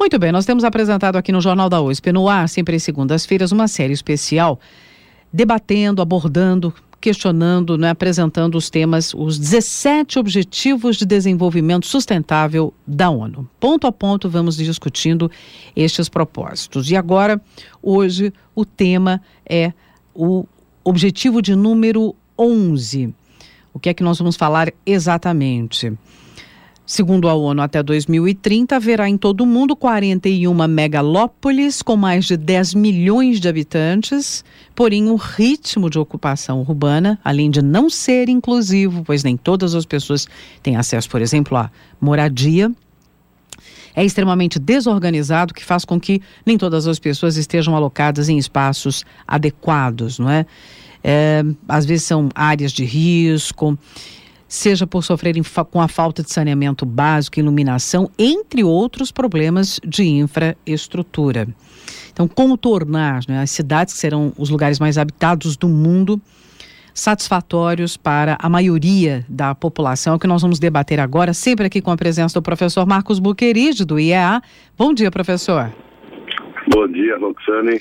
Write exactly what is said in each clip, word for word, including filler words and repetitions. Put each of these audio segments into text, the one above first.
Muito bem, nós temos apresentado aqui no Jornal da U S P, no ar, sempre às segundas-feiras, uma série especial debatendo, abordando, questionando, né, apresentando os temas, os dezessete Objetivos de Desenvolvimento Sustentável da ONU. Ponto a ponto vamos discutindo estes propósitos. E agora, hoje, o tema é o objetivo de número onze. O que é que nós vamos falar exatamente? Segundo a ONU, até dois mil e trinta, haverá em todo o mundo quarenta e uma megalópolis com mais de dez milhões de habitantes, porém o ritmo de ocupação urbana, além de não ser inclusivo, pois nem todas as pessoas têm acesso, por exemplo, à moradia, é extremamente desorganizado, que faz com que nem todas as pessoas estejam alocadas em espaços adequados, não é? É, às vezes são áreas de risco, seja por sofrerem fa- com a falta de saneamento básico, iluminação, entre outros problemas de infraestrutura. Então, como tornar, né, as cidades, que serão os lugares mais habitados do mundo, satisfatórios para a maioria da população, é o que nós vamos debater agora, sempre aqui com a presença do professor Marcos Buqueride, do I E A. Bom dia, professor. Bom dia, Roxane.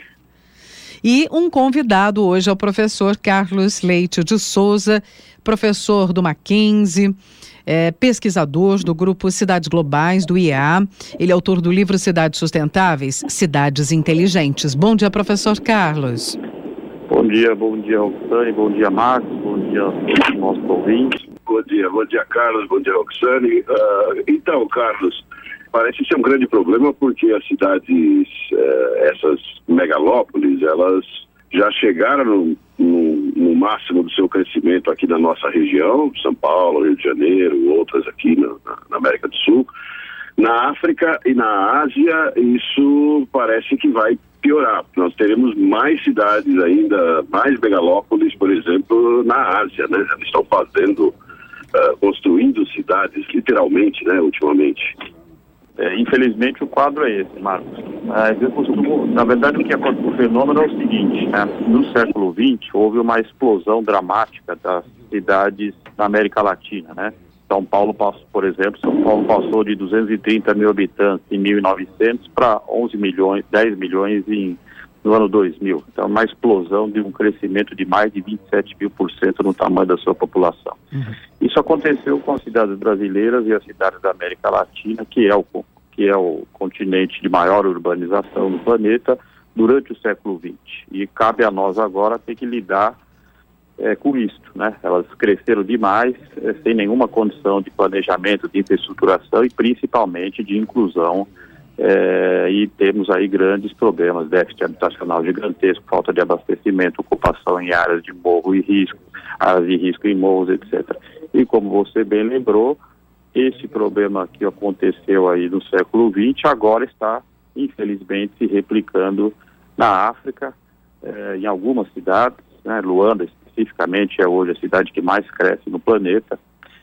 E um convidado hoje é o professor Carlos Leite de Souza, professor do Mackenzie, é, pesquisador do grupo Cidades Globais, do I E A. Ele é autor do livro Cidades Sustentáveis, Cidades Inteligentes. Bom dia, professor Carlos. Bom dia, bom dia, Roxane, bom dia, Marcos, bom dia aos nossos ouvintes. Bom dia, bom dia, Carlos, bom dia, Roxane. Uh, então, Carlos, parece ser um grande problema porque as cidades, uh, essas megalópolis, elas já chegaram no, no, no máximo do seu crescimento aqui na nossa região, São Paulo, Rio de Janeiro, outras aqui na, na América do Sul. Na África e na Ásia, isso parece que vai piorar. Nós teremos mais cidades ainda, mais megalópolis, por exemplo, na Ásia, né? Eles estão fazendo, uh, construindo cidades, literalmente, né, ultimamente. É, infelizmente o quadro é esse, Marcos. Mas eu costumo, na verdade o que acontece, o fenômeno é o seguinte, né? No século vinte houve uma explosão dramática das cidades na América Latina, né? São Paulo passou, por exemplo, São Paulo passou de duzentos e trinta mil habitantes em mil e novecentos para onze milhões, dez milhões em, no ano dois mil. Então, uma explosão de um crescimento de mais de vinte e sete mil por cento no tamanho da sua população. Uhum. Isso aconteceu com as cidades brasileiras e as cidades da América Latina, que é o, que é o continente de maior urbanização no planeta, durante o século vinte. E cabe a nós agora ter que lidar É, com isto, né? Elas cresceram demais, é, sem nenhuma condição de planejamento, de infraestruturação e principalmente de inclusão, é, e temos aí grandes problemas, déficit habitacional gigantesco, falta de abastecimento, ocupação em áreas de morro e risco, áreas de risco em morros, etcétera. E como você bem lembrou, esse problema que aconteceu aí no século vinte agora está, infelizmente, se replicando na África, é, em algumas cidades, né? Luanda, especificamente, é hoje a cidade que mais cresce no planeta.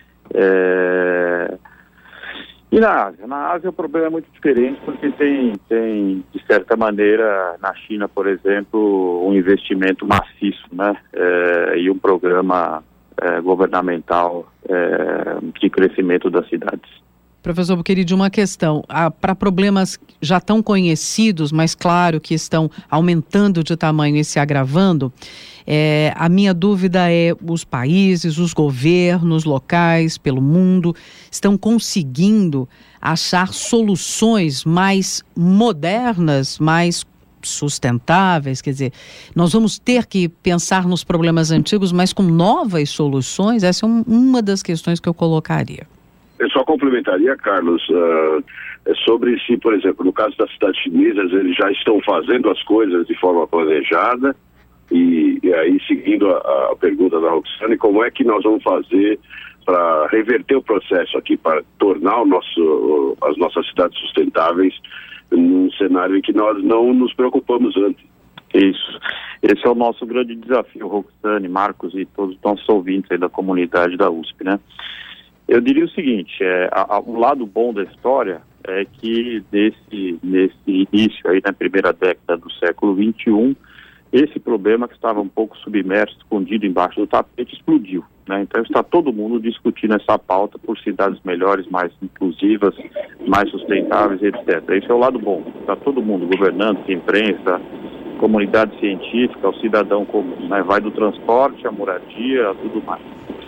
É... E na Ásia? Na Ásia o problema é muito diferente, porque tem, tem, de certa maneira, na China, por exemplo, um investimento maciço, né? É, e um programa é, governamental é, de crescimento das cidades. Professor Buqueride, uma questão, ah, para problemas já tão conhecidos, mas claro que estão aumentando de tamanho e se agravando, é, a minha dúvida é, os países, os governos locais pelo mundo estão conseguindo achar soluções mais modernas, mais sustentáveis? Quer dizer, nós vamos ter que pensar nos problemas antigos, mas com novas soluções? Essa é um, uma das questões que eu colocaria. Eu só complementaria, Carlos, uh, sobre se, por exemplo, no caso das cidades chinesas, eles já estão fazendo as coisas de forma planejada, e, e aí, seguindo a, a pergunta da Roxane, como é que nós vamos fazer para reverter o processo aqui, para tornar o nosso, as nossas cidades sustentáveis num cenário em que nós não nos preocupamos antes? Isso. Esse é o nosso grande desafio, Roxane, Marcos e todos os nossos ouvintes aí da comunidade da U S P, né? Eu diria o seguinte, é, a, a, o lado bom da história é que nesse, nesse início aí, na primeira década do século vinte e um, esse problema que estava um pouco submerso, escondido embaixo do tapete, explodiu, né? Então está todo mundo discutindo essa pauta por cidades melhores, mais inclusivas, mais sustentáveis, etcétera. Esse é o lado bom. Está todo mundo, governante, imprensa, comunidade científica, o cidadão comum, né? Vai do transporte, a moradia, tudo mais.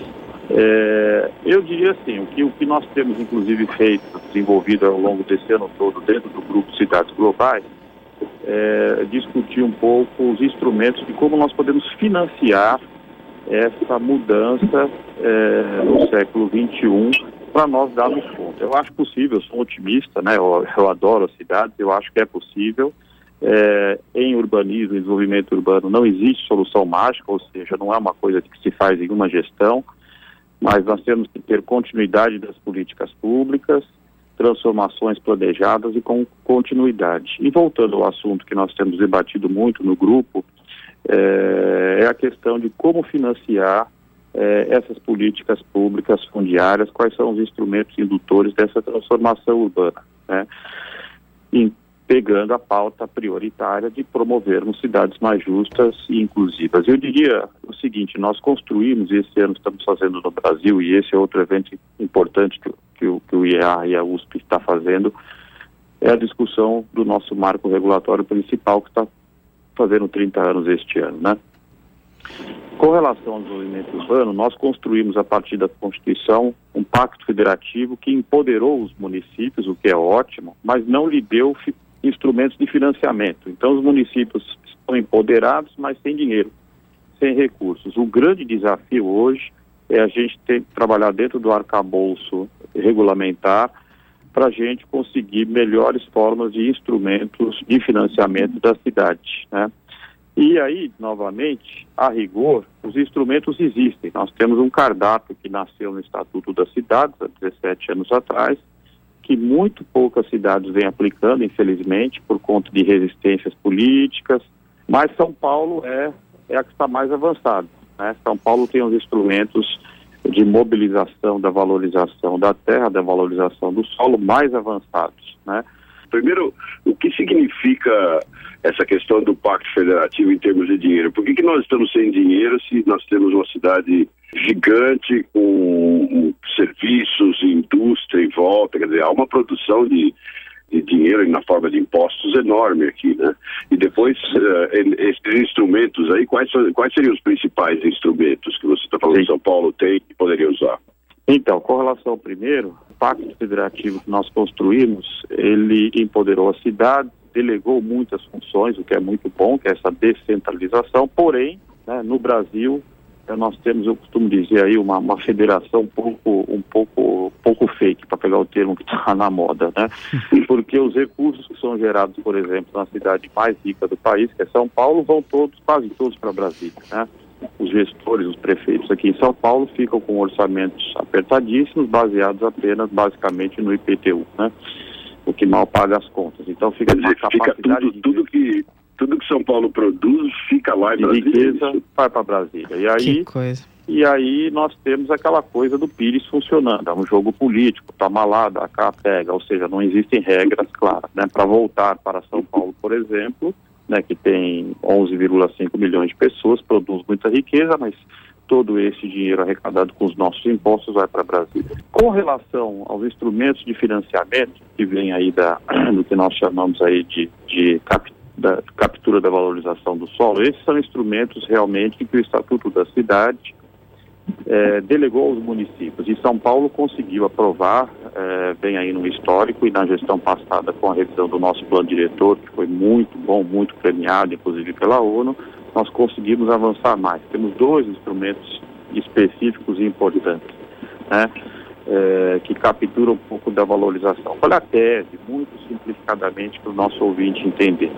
É, eu diria assim, o que, o que nós temos inclusive feito, desenvolvido ao longo desse ano todo dentro do grupo Cidades Globais, é discutir um pouco os instrumentos de como nós podemos financiar essa mudança é, no século vinte e um para nós darmos conta. Eu acho possível, eu sou um otimista, né? eu, eu adoro as cidades, eu acho que é possível. É, em urbanismo, em desenvolvimento urbano, não existe solução mágica, ou seja, não é uma coisa que se faz em uma gestão, mas nós temos que ter continuidade das políticas públicas, transformações planejadas e com continuidade. E voltando ao assunto que nós temos debatido muito no grupo, é, é a questão de como financiar é, essas políticas públicas fundiárias, quais são os instrumentos indutores dessa transformação urbana, né? Em, pegando a pauta prioritária de promovermos cidades mais justas e inclusivas. Eu diria o seguinte, nós construímos, e esse ano estamos fazendo no Brasil, e esse é outro evento importante que, que, o, que o I E A e a U S P está fazendo, é a discussão do nosso marco regulatório principal, que está fazendo trinta anos este ano, né? Com relação ao desenvolvimento urbano, nós construímos a partir da Constituição um pacto federativo que empoderou os municípios, o que é ótimo, mas não lhe deu fi- instrumentos de financiamento. Então os municípios estão empoderados, mas sem dinheiro, sem recursos. O grande desafio hoje é a gente ter que trabalhar dentro do arcabouço regulamentar para a gente conseguir melhores formas de instrumentos de financiamento da cidade, né? E aí, novamente, a rigor, os instrumentos existem. Nós temos um cardápio que nasceu no Estatuto das Cidades, há dezessete anos atrás, que muito poucas cidades vêm aplicando, infelizmente, por conta de resistências políticas, mas São Paulo é, é a que está mais avançada, né? São Paulo tem os instrumentos de mobilização da valorização da terra, da valorização do solo mais avançados, né? Primeiro, o que significa essa questão do Pacto Federativo em termos de dinheiro? Por que que nós estamos sem dinheiro se nós temos uma cidade gigante com serviços, indústria em volta? Quer dizer, há uma produção de, de dinheiro na forma de impostos enorme aqui, né? E depois, uh, esses instrumentos aí, quais, são, quais seriam os principais instrumentos que você está falando Sim. que São Paulo tem e poderia usar? Então, com relação ao primeiro, o Pacto Federativo que nós construímos, ele empoderou a cidade, delegou muitas funções, o que é muito bom, que é essa descentralização, porém, né, no Brasil, nós temos, eu costumo dizer aí, uma, uma federação um pouco, um pouco, pouco fake, para pegar o termo que está na moda, né? Porque os recursos que são gerados, por exemplo, na cidade mais rica do país, que é São Paulo, vão todos, quase todos para Brasília, né? Os gestores, os prefeitos aqui em São Paulo ficam com orçamentos apertadíssimos, baseados apenas, basicamente, no I P T U, né? O que mal paga as contas. Então fica uma capacidade fica tudo, de... tudo que tudo que São Paulo produz fica lá em Brasília. riqueza vai para Brasília. E aí, que coisa. E aí nós temos aquela coisa do Pires funcionando. É um jogo político, toma lá, dá cá, pega. Ou seja, não existem regras claras, né? Para voltar para São Paulo, por exemplo, né, que tem onze vírgula cinco milhões de pessoas, produz muita riqueza, mas todo esse dinheiro arrecadado com os nossos impostos vai para Brasília. Com relação aos instrumentos de financiamento, que vem aí da, do que nós chamamos aí de, de cap, da captura da valorização do solo, esses são instrumentos realmente que o Estatuto da Cidade é, delegou aos municípios. E São Paulo conseguiu aprovar, é, vem aí no histórico, e na gestão passada com a revisão do nosso plano diretor, que foi muito bom, muito premiado, inclusive pela ONU, nós conseguimos avançar mais. Temos dois instrumentos específicos e importantes, né, é, que capturam um pouco da valorização. Olha a tese, muito simplificadamente, para o nosso ouvinte entender.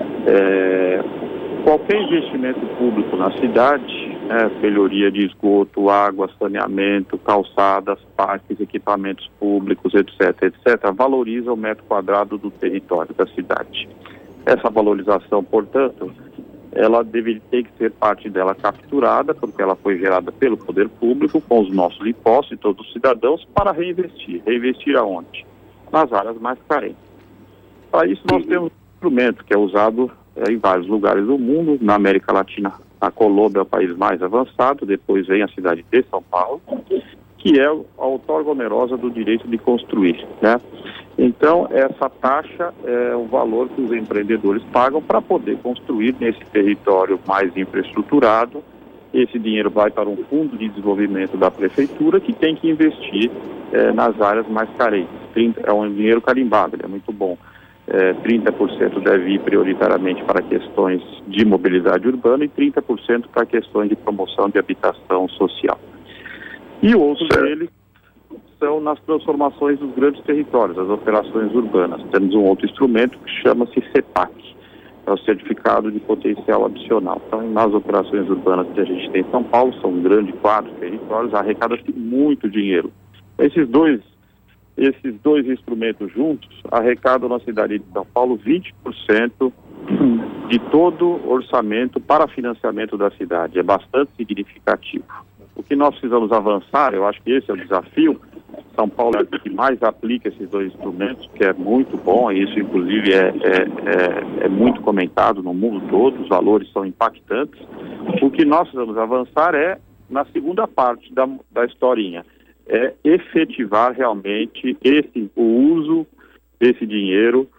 É, qualquer investimento público na cidade, né, melhoria de esgoto, água, saneamento, calçadas, parques, equipamentos públicos, etc, etcétera, valoriza o metro quadrado do território da cidade. Essa valorização, portanto, ela deveria ter que ser parte dela capturada, porque ela foi gerada pelo poder público, com os nossos impostos de todos os cidadãos, para reinvestir. Reinvestir aonde? Nas áreas mais carentes. Para isso nós temos um instrumento que é usado é, em vários lugares do mundo. Na América Latina, a Colômbia é o país mais avançado, depois vem a cidade de São Paulo, que é a outorga onerosa do direito de construir, né? Então, essa taxa é o valor que os empreendedores pagam para poder construir nesse território mais infraestruturado. Esse dinheiro vai para um fundo de desenvolvimento da prefeitura, que tem que investir eh, nas áreas mais carentes. trinta, é um dinheiro carimbado, ele é muito bom. Eh, trinta por cento deve ir prioritariamente para questões de mobilidade urbana e trinta por cento para questões de promoção de habitação social. E o outro dele são nas transformações dos grandes territórios, as operações urbanas. Temos um outro instrumento que chama-se CEPAC, é o Certificado de Potencial Adicional. Então, nas operações urbanas que a gente tem em São Paulo, são um grande quadro de territórios, arrecada-se muito dinheiro. Esses dois, esses dois instrumentos juntos arrecadam na cidade de São Paulo vinte por cento de todo o orçamento para financiamento da cidade. É bastante significativo. O que nós precisamos avançar, eu acho que esse é o desafio. São Paulo é o que mais aplica esses dois instrumentos, que é muito bom, e isso inclusive é, é, é, é muito comentado no mundo todo, os valores são impactantes. O que nós precisamos avançar é, na segunda parte da, da historinha, é efetivar realmente esse, o uso desse dinheiro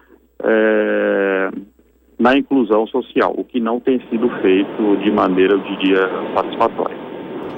é, na inclusão social, o que não tem sido feito de maneira, eu diria, satisfatória.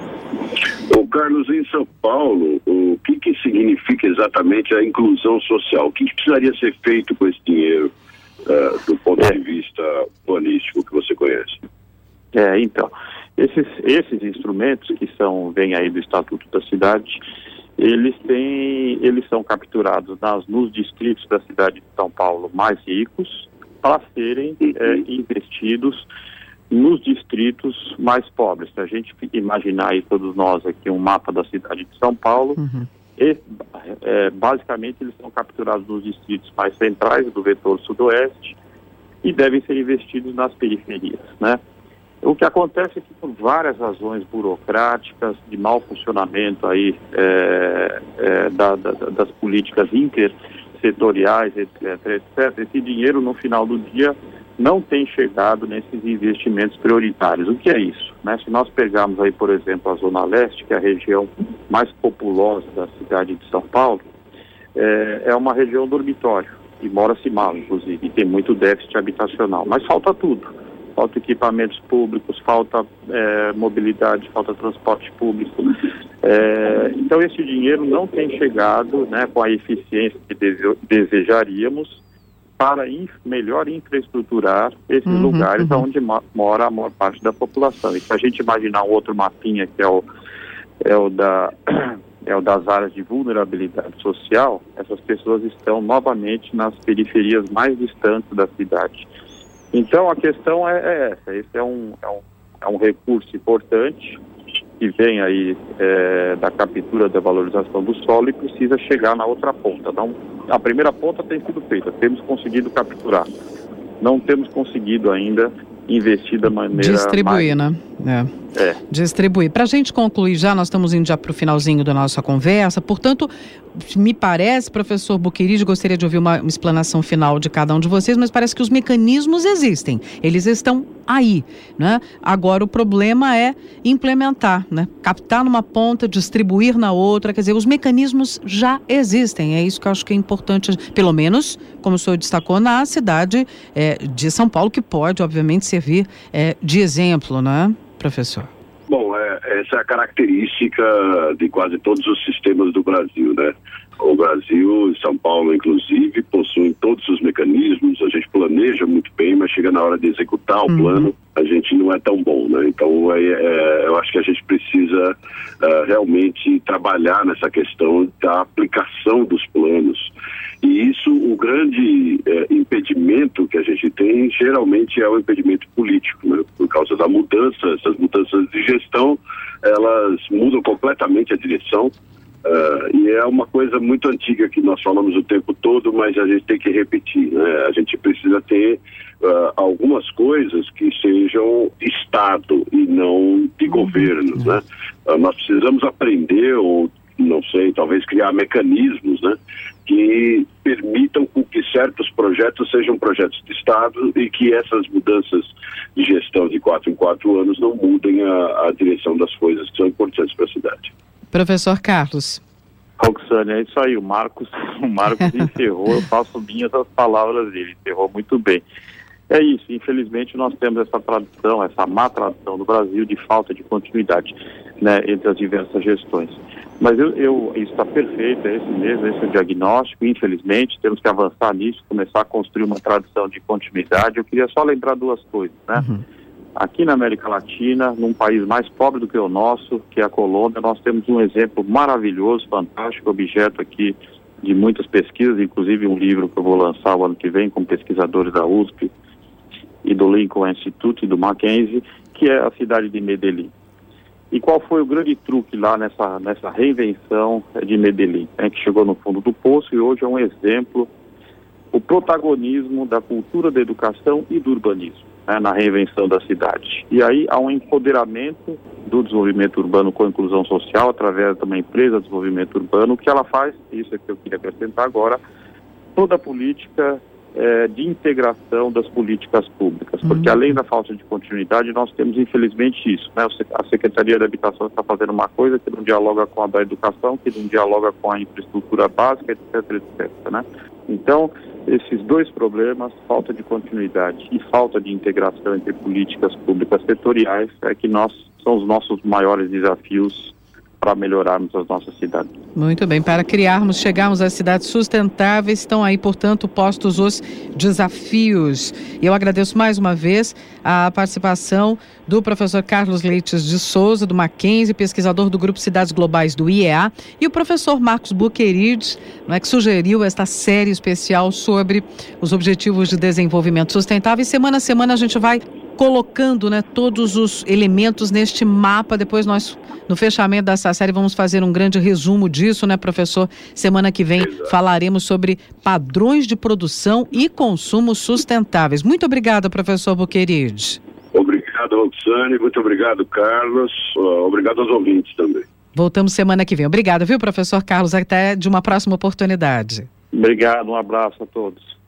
Ô Carlos, em São Paulo, o que que significa exatamente a inclusão social? O que, que precisaria ser feito com esse dinheiro, uh, do ponto é. de vista planístico que você conhece? É, então, esses, esses instrumentos que são, vêm aí do Estatuto da Cidade, eles têm, eles são capturados nas, nos distritos da cidade de São Paulo mais ricos para serem uhum. é, investidos nos distritos mais pobres. Se a gente imaginar aí, todos nós aqui, um mapa da cidade de São Paulo, uhum. e, é, basicamente eles são capturados nos distritos mais centrais do vetor sudoeste e devem ser investidos nas periferias, né? O que acontece é que, por várias razões burocráticas, de mau funcionamento aí, é, é, da, da, das políticas intersetoriais, etc, etcétera, esse dinheiro, no final do dia, não tem chegado nesses investimentos prioritários. O que é isso? Né? Se nós pegarmos aí, por exemplo, a Zona Leste, que é a região mais populosa da cidade de São Paulo, é, é uma região dormitório, e mora-se mal, inclusive, e tem muito déficit habitacional, mas falta tudo. Falta equipamentos públicos, falta é, mobilidade, falta transporte público. É, então, esse dinheiro não tem chegado, né, com a eficiência que dese- desejaríamos, para inf- melhor infraestruturar esses uhum, lugares uhum. onde ma- mora a maior parte da população. E se a gente imaginar um outro mapinha, que é o, é o, da, é o das áreas de vulnerabilidade social, essas pessoas estão novamente nas periferias mais distantes da cidade. Então, a questão é, é essa. Esse é um, é, um, é um recurso importante que vem aí é, da captura da valorização do solo e precisa chegar na outra ponta. Não, a primeira ponta tem sido feita, temos conseguido capturar. Não temos conseguido ainda investir da maneira distribuir, mais... né? É. É. Distribuir. Para a gente concluir já, nós estamos indo já para o finalzinho da nossa conversa, portanto, me parece, professor Buqueride, gostaria de ouvir uma, uma explanação final de cada um de vocês, mas parece que os mecanismos existem, eles estão aí, né? Agora o problema é implementar, né? Captar numa ponta, distribuir na outra, quer dizer, os mecanismos já existem, é isso que eu acho que é importante, pelo menos, como o senhor destacou, na cidade é, de São Paulo, que pode, obviamente, servir é, de exemplo, né, professor? Bom, é, essa é a característica de quase todos os sistemas do Brasil, né? O Brasil, São Paulo inclusive, possuem todos os mecanismos, a gente planeja muito bem, mas chega na hora de executar o uhum. plano, a gente não é tão bom, né? Então, é, é, eu acho que a gente precisa uh, realmente trabalhar nessa questão da aplicação dos planos. E isso, o grande eh, impedimento que a gente tem, geralmente é o impedimento político, né? Por causa da mudança, essas mudanças de gestão, elas mudam completamente a direção, uh, e é uma coisa muito antiga que nós falamos o tempo todo, mas a gente tem que repetir, né? A gente precisa ter uh, algumas coisas que sejam de Estado e não de governo, uhum. né? Uh, nós precisamos aprender ou não sei, talvez criar mecanismos, né, que permitam com que certos projetos sejam projetos de Estado e que essas mudanças de gestão de quatro em quatro anos não mudem a, a direção das coisas que são importantes para a cidade. Professor Carlos. Roxane, é isso aí, o Marcos, o Marcos encerrou, eu faço minhas as palavras dele, encerrou muito bem. É isso, infelizmente nós temos essa tradição, essa má tradição do Brasil de falta de continuidade, né, entre as diversas gestões. Mas eu, eu, isso está perfeito, é esse mesmo, esse é o diagnóstico, infelizmente, temos que avançar nisso, começar a construir uma tradição de continuidade. Eu queria só lembrar duas coisas, né? Uhum. Aqui na América Latina, num país mais pobre do que o nosso, que é a Colômbia, nós temos um exemplo maravilhoso, fantástico, objeto aqui de muitas pesquisas, inclusive um livro que eu vou lançar o ano que vem com pesquisadores da U S P e do Lincoln Institute e do Mackenzie, que é a cidade de Medellín. E qual foi o grande truque lá nessa, nessa reinvenção de Medellín, né, que chegou no fundo do poço e hoje é um exemplo, o protagonismo da cultura da educação e do urbanismo, né, na reinvenção da cidade. E aí há um empoderamento do desenvolvimento urbano com a inclusão social através de uma empresa de desenvolvimento urbano, que ela faz, isso é que eu queria acrescentar agora, toda a política É, de integração das políticas públicas, porque uhum. além da falta de continuidade, nós temos infelizmente isso, né? A Secretaria da Habitação está fazendo uma coisa que não dialoga com a da educação, que não dialoga com a infraestrutura básica, etc, etc, né? Então, esses dois problemas, falta de continuidade e falta de integração entre políticas públicas setoriais, é que nós, são os nossos maiores desafios para melhorarmos as nossas cidades. Muito bem, para criarmos, chegarmos a cidades sustentáveis, estão aí, portanto, postos os desafios. E eu agradeço mais uma vez a participação do professor Carlos Leites de Souza, do Mackenzie, pesquisador do Grupo Cidades Globais do I E A, e o professor Marcos Buquerides, não é, que sugeriu esta série especial sobre os Objetivos de Desenvolvimento Sustentável. E semana a semana a gente vai colocando, né, todos os elementos neste mapa. Depois nós, no fechamento dessa série, vamos fazer um grande resumo disso, né, professor? Semana que vem Exato. falaremos sobre padrões de produção e consumo sustentáveis. Muito obrigada, professor Buquerides. Obrigado, Roxane. Muito obrigado, Carlos. Uh, obrigado aos ouvintes também. Voltamos semana que vem. Obrigada, viu, professor Carlos? Até de uma próxima oportunidade. Obrigado, um abraço a todos.